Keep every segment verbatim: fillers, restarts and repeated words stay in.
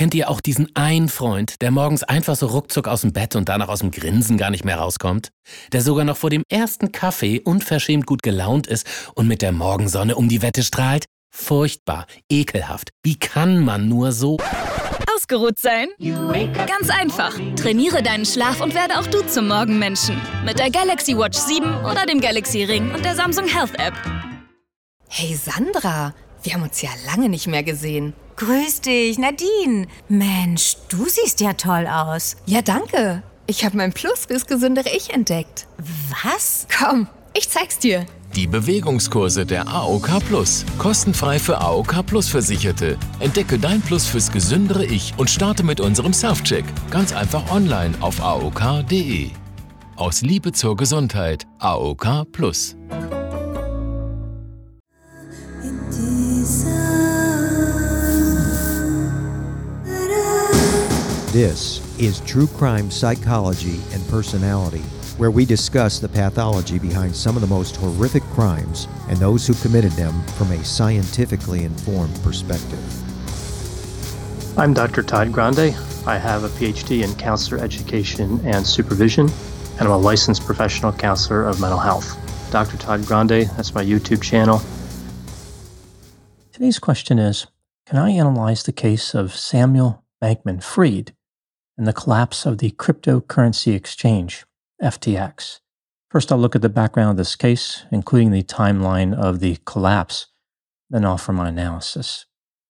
kennt ihr auch diesen einen Freund, der morgens einfach so ruckzuck aus dem Bett und danach aus dem Grinsen gar nicht mehr rauskommt? Der sogar noch vor dem ersten Kaffee unverschämt gut gelaunt ist und mit der Morgensonne um die Wette strahlt? Furchtbar, ekelhaft. Wie kann man nur so... Ausgeruht sein? Ganz einfach. Trainiere deinen Schlaf und werde auch du zum Morgenmenschen. Mit der Galaxy Watch sieben oder dem Galaxy Ring und der Samsung Health App. Hey Sandra, wir haben uns ja lange nicht mehr gesehen. Grüß dich, Nadine. Mensch, du siehst ja toll aus. Ja, danke. Ich habe mein Plus fürs gesündere Ich entdeckt. Was? Komm, ich zeig's dir. Die Bewegungskurse der A O K Plus. Kostenfrei für A O K Plus Versicherte. Entdecke dein Plus fürs gesündere Ich und starte mit unserem Self-Check. Ganz einfach online auf A O K punkt D E. Aus Liebe zur Gesundheit. A O K Plus. This is True Crime Psychology and Personality, where we discuss the pathology behind some of the most horrific crimes and those who committed them from a scientifically informed perspective. I'm Doctor Todd Grande. I have a P H D in counselor education and supervision, and I'm a licensed professional counselor of mental health. Doctor Todd Grande, that's my YouTube channel. Today's question is, can I analyze the case of Samuel Bankman-Fried and the collapse of the cryptocurrency exchange, F T X? First, I'll look at the background of this case, including the timeline of the collapse, then offer my analysis.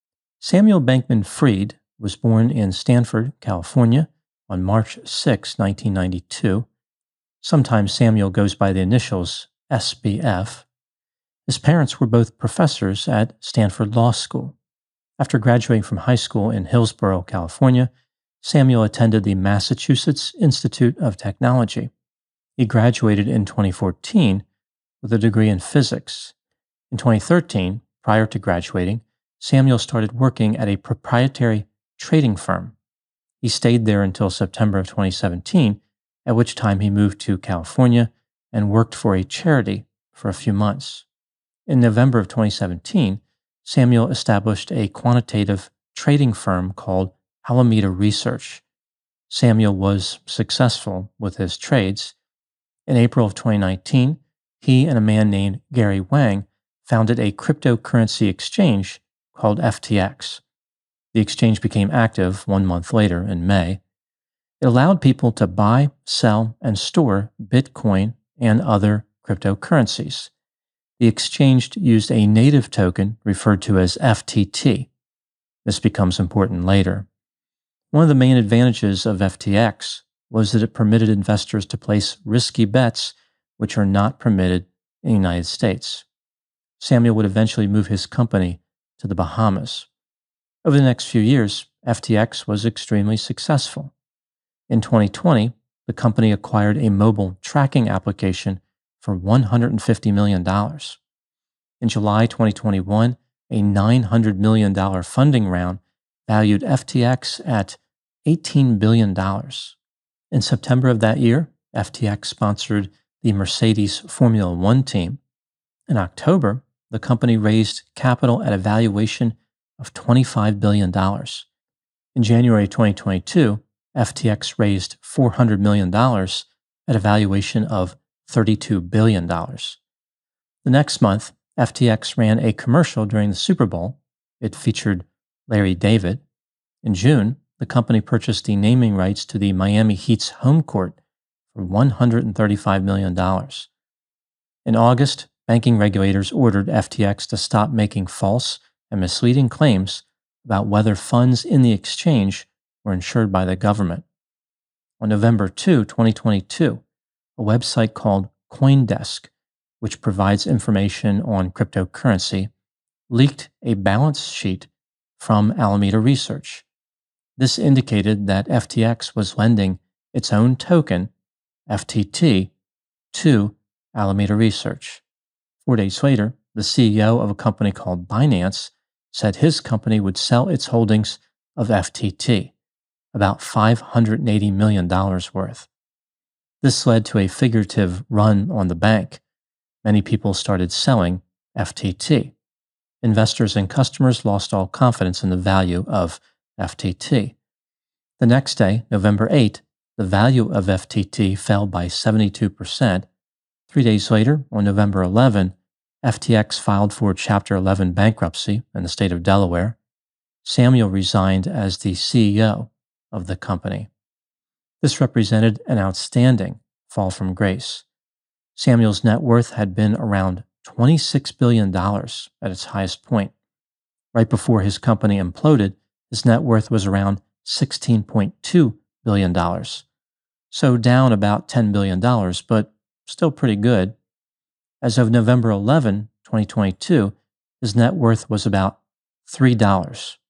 Samuel Bankman-Fried was born in Stanford, California, on March sixth, nineteen ninety-two. Sometimes Samuel goes by the initials S B F. His parents were both professors at Stanford Law School. After graduating from high school in Hillsborough, California, Samuel attended the Massachusetts Institute of Technology. He graduated in twenty fourteen with a degree in physics. In twenty thirteen, prior to graduating, Samuel started working at a proprietary trading firm. He stayed there until September of twenty seventeen, at which time he moved to California and worked for a charity for a few months. In November of twenty seventeen, Samuel established a quantitative trading firm called Alameda Research. Samuel was successful with his trades. In April of twenty nineteen, he and a man named Gary Wang founded a cryptocurrency exchange called F T X. The exchange became active one month later in May. It allowed people to buy, sell, and store Bitcoin and other cryptocurrencies. The exchange used a native token referred to as F T T. This becomes important later. One of the main advantages of F T X was that it permitted investors to place risky bets which are not permitted in the United States. Samuel would eventually move his company to the Bahamas. Over the next few years, F T X was extremely successful. In twenty twenty, the company acquired a mobile tracking application for one hundred fifty million dollars. In July twenty twenty-one, a nine hundred million dollars funding round valued F T X at eighteen billion dollars. In September of that year, F T X sponsored the Mercedes Formula One team. In October, the company raised capital at a valuation of twenty-five billion dollars. In January twenty twenty-two, F T X raised four hundred million dollars at a valuation of thirty-two billion dollars. The next month, F T X ran a commercial during the Super Bowl. It featured Larry David. In June, the company purchased the naming rights to the Miami Heat's home court for one hundred thirty-five million dollars. In August, banking regulators ordered F T X to stop making false and misleading claims about whether funds in the exchange were insured by the government. On November second, twenty twenty-two, a website called CoinDesk, which provides information on cryptocurrency, leaked a balance sheet from Alameda Research. This indicated that F T X was lending its own token, F T T, to Alameda Research. Four days later, the C E O of a company called Binance said his company would sell its holdings of F T T, about five hundred eighty million dollars worth. This led to a figurative run on the bank. Many people started selling F T T. Investors and customers lost all confidence in the value of F T T. The next day, November eighth, the value of F T T fell by seventy-two percent. Three days later, on November eleventh, F T X filed for Chapter eleven bankruptcy in the state of Delaware. Samuel resigned as the C E O of the company. This represented an outstanding fall from grace. Samuel's net worth had been around twenty-six billion dollars at its highest point. Right before his company imploded, his net worth was around sixteen point two billion dollars. So down about ten billion dollars, but still pretty good. As of November eleventh, twenty twenty-two, his net worth was about three dollars.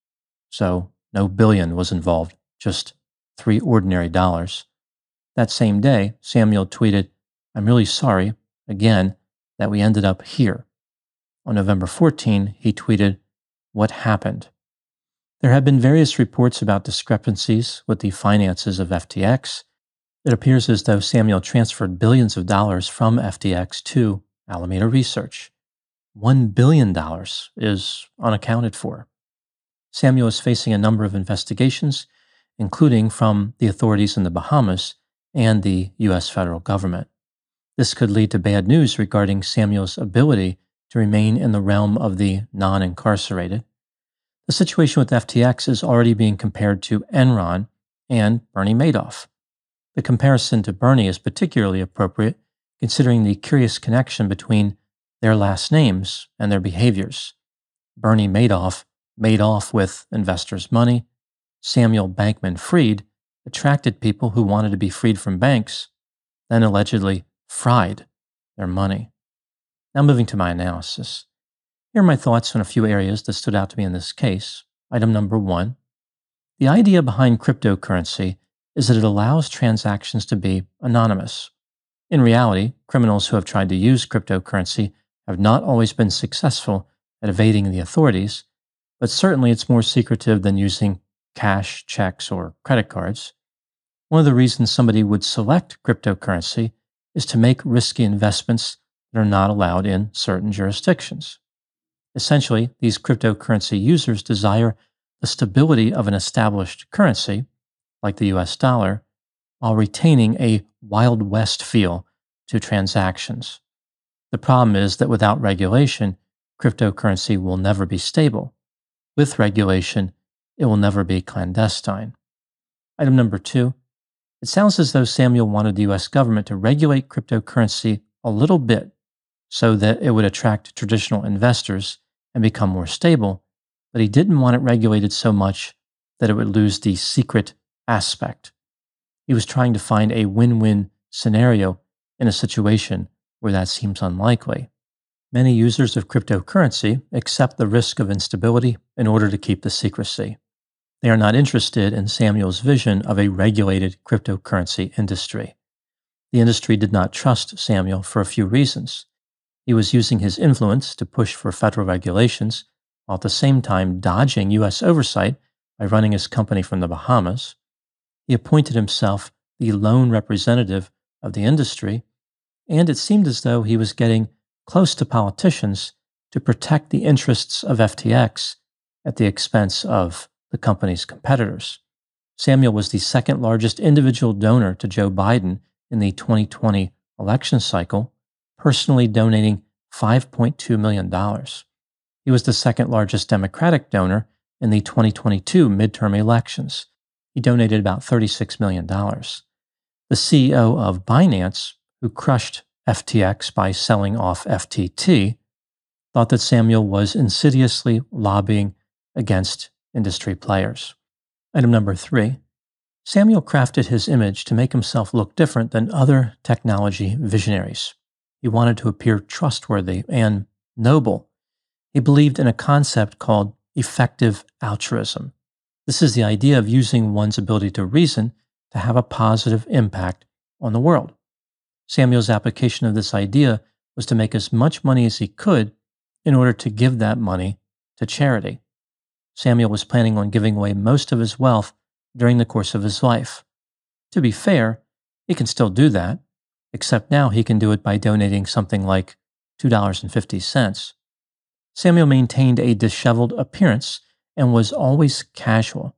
So no billion was involved, just three ordinary dollars. That same day, Samuel tweeted, "I'm really sorry, again, that we ended up here." On November fourteenth, he tweeted, "What happened?" There have been various reports about discrepancies with the finances of F T X. It appears as though Samuel transferred billions of dollars from F T X to Alameda Research. One billion dollars is unaccounted for. Samuel is facing a number of investigations, including from the authorities in the Bahamas and the U S federal government. This could lead to bad news regarding Samuel's ability to remain in the realm of the non-incarcerated. The situation with F T X is already being compared to Enron and Bernie Madoff. The comparison to Bernie is particularly appropriate considering the curious connection between their last names and their behaviors. Bernie Madoff made off with investors' money. Samuel Bankman-Fried attracted people who wanted to be freed from banks, then allegedly fried their money. Now moving to my analysis. Here are my thoughts on a few areas that stood out to me in this case. Item number one, the idea behind cryptocurrency is that it allows transactions to be anonymous. In reality, criminals who have tried to use cryptocurrency have not always been successful at evading the authorities, but certainly it's more secretive than using cash, checks, or credit cards. One of the reasons somebody would select cryptocurrency is to make risky investments that are not allowed in certain jurisdictions. Essentially, these cryptocurrency users desire the stability of an established currency, like the U S dollar, while retaining a Wild West feel to transactions. The problem is that without regulation, cryptocurrency will never be stable. With regulation, it will never be clandestine. Item number two, it sounds as though Samuel wanted the U S government to regulate cryptocurrency a little bit so that it would attract traditional investors and become more stable, but he didn't want it regulated so much that it would lose the secret aspect. He was trying to find a win-win scenario in a situation where that seems unlikely. Many users of cryptocurrency accept the risk of instability in order to keep the secrecy. They are not interested in Samuel's vision of a regulated cryptocurrency industry. The industry did not trust Samuel for a few reasons. He was using his influence to push for federal regulations, while at the same time dodging U S oversight by running his company from the Bahamas. He appointed himself the lone representative of the industry, and it seemed as though he was getting close to politicians to protect the interests of F T X at the expense of the company's competitors. Samuel was the second largest individual donor to Joe Biden in the twenty twenty election cycle, personally donating five point two million dollars. He was the second largest Democratic donor in the twenty twenty-two midterm elections. He donated about thirty-six million dollars. The C E O of Binance, who crushed F T X by selling off F T T, thought that Samuel was insidiously lobbying against industry players. Item number three, Samuel crafted his image to make himself look different than other technology visionaries. He wanted to appear trustworthy and noble. He believed in a concept called effective altruism. This is the idea of using one's ability to reason to have a positive impact on the world. Samuel's application of this idea was to make as much money as he could in order to give that money to charity. Samuel was planning on giving away most of his wealth during the course of his life. To be fair, he can still do that, except now he can do it by donating something like two dollars and fifty cents. Samuel maintained a disheveled appearance and was always casual.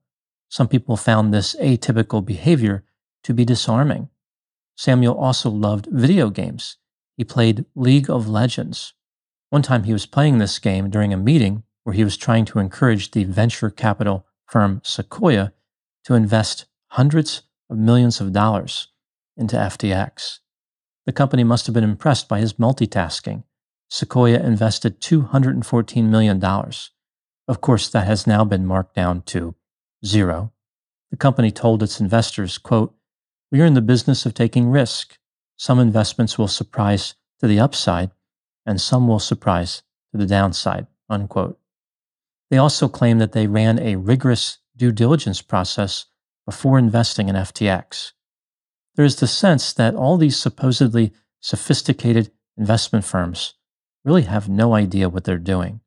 Some people found this atypical behavior to be disarming. Samuel also loved video games. He played League of Legends. One time he was playing this game during a meeting where he was trying to encourage the venture capital firm Sequoia to invest hundreds of millions of dollars into F T X. The company must have been impressed by his multitasking. Sequoia invested two hundred fourteen million dollars. Of course, that has now been marked down to zero. The company told its investors, quote, "We are in the business of taking risk. Some investments will surprise to the upside, and some will surprise to the downside," unquote. They also claim that they ran a rigorous due diligence process before investing in F T X. There is the sense that all these supposedly sophisticated investment firms really have no idea what they're doing.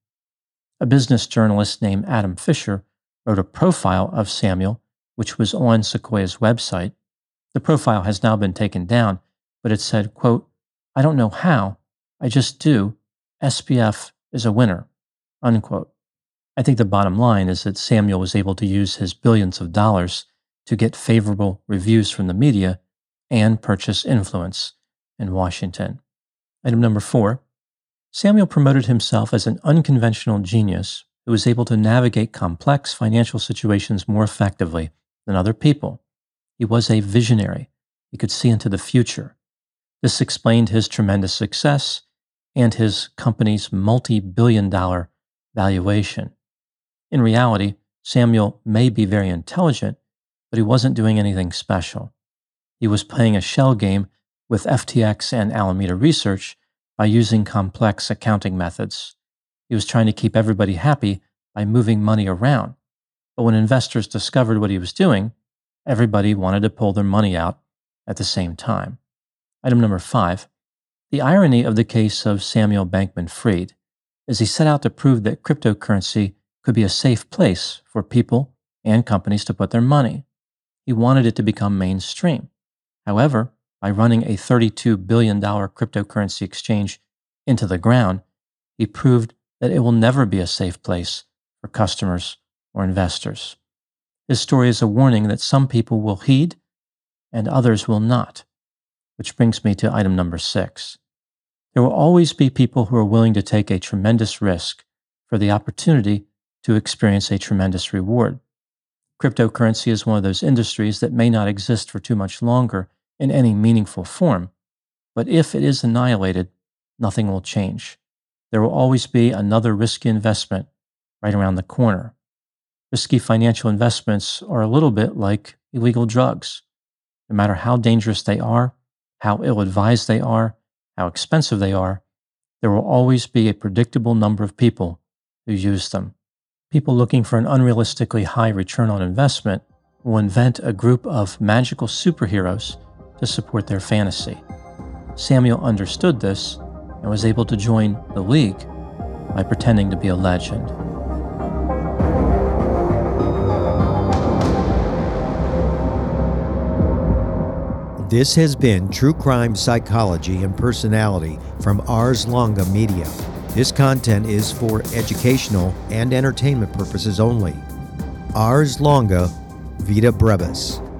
A business journalist named Adam Fisher wrote a profile of Samuel, which was on Sequoia's website. The profile has now been taken down, but it said, quote, "I don't know how, I just do. S B F is a winner," unquote. I think the bottom line is that Samuel was able to use his billions of dollars to get favorable reviews from the media and purchase influence in Washington. Item number four, Samuel promoted himself as an unconventional genius who was able to navigate complex financial situations more effectively than other people. He was a visionary. He could see into the future. This explained his tremendous success and his company's multi-billion dollar valuation. In reality, Samuel may be very intelligent, but he wasn't doing anything special. He was playing a shell game with F T X and Alameda Research by using complex accounting methods. He was trying to keep everybody happy by moving money around. But when investors discovered what he was doing, everybody wanted to pull their money out at the same time. Item number five, the irony of the case of Samuel Bankman-Fried is he set out to prove that cryptocurrency could be a safe place for people and companies to put their money. He wanted it to become mainstream. However, by running a thirty-two billion dollars cryptocurrency exchange into the ground, he proved that it will never be a safe place for customers or investors. His story is a warning that some people will heed and others will not, which brings me to item number six. There will always be people who are willing to take a tremendous risk for the opportunity to experience a tremendous reward. Cryptocurrency is one of those industries that may not exist for too much longer in any meaningful form, but if it is annihilated, nothing will change. There will always be another risky investment right around the corner. Risky financial investments are a little bit like illegal drugs. No matter how dangerous they are, how ill-advised they are, how expensive they are, there will always be a predictable number of people who use them. People looking for an unrealistically high return on investment will invent a group of magical superheroes to support their fantasy. Samuel understood this and was able to join the League by pretending to be a legend. This has been True Crime Psychology and Personality from Ars Longa Media. This content is for educational and entertainment purposes only. Ars Longa, Vita Brevis.